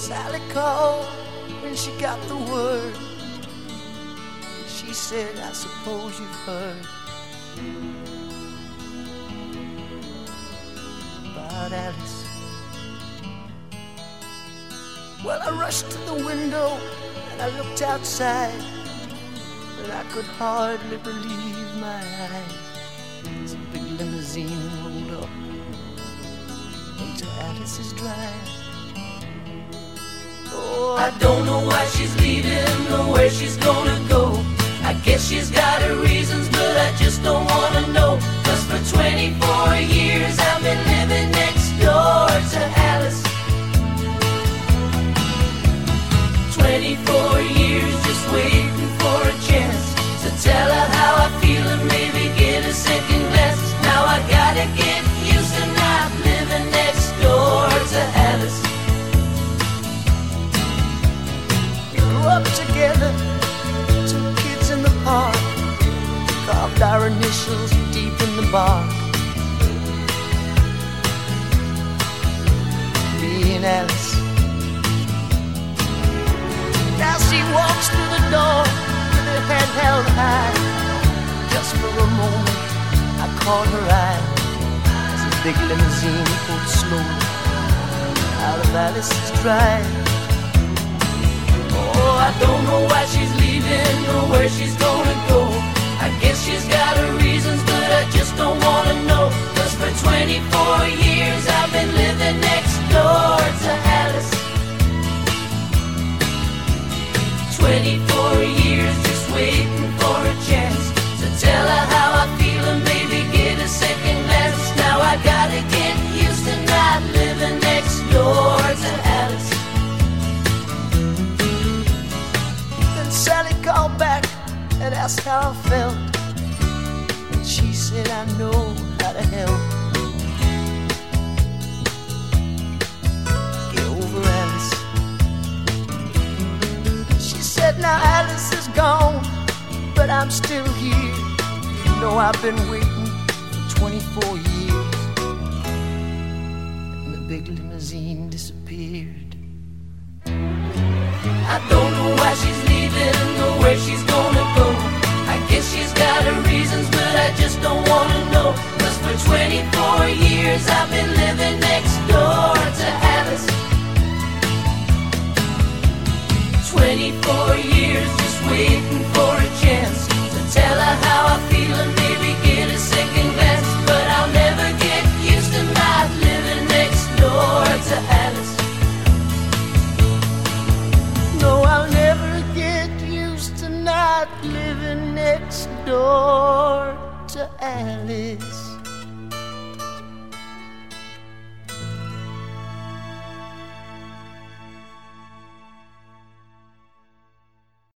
Sally called when she got the word. She said, I suppose you've heard about Alice. Well, I rushed to the window and I looked outside, and I could hardly believe my eyes as a big limousine rolled up into Alice's drive. Oh, I don't know why she's leaving or where she's gonna go. I guess she's got her reasons, but I just don't wanna know. 'Cause for 24 years I've been living next door to Alice. 24 years just waiting for a chance to tell her how I feel and maybe get a second glance. Now I gotta get used to not living next door to Alice. We grew up together, two kids in the park, carved our initials deep in the bark. Me and Alice. Now she walks through the door with her head held high. Just for a moment I caught her eye as a big limousine pulled slowly out of Alice's drive. Oh, I don't know why she's leaving or where she's gonna go. I guess she's got her reasons, but I just don't wanna know. 'Cause for 24 years I've been living next door to Alice. 24 years just waiting for a chance to tell her how I feel and maybe get a second glance. Now I gotta get used to not living next door to Alice. Then Sally called back and asked how I felt, and she said, I know how to help. Get over Alice. Now Alice is gone, but I'm still here. You know I've been waiting for 24 years, and the big limousine disappeared. I don't know why she's leaving or where she's gonna go. I guess she's got her reasons, but I just don't wanna know. 'Cause for 24 years I've been living next door to Alice. 24 years just waiting for a chance to tell her how I feel and maybe get a second glance. But I'll never get used to not living next door to Alice. No, I'll never get used to not living next door to Alice.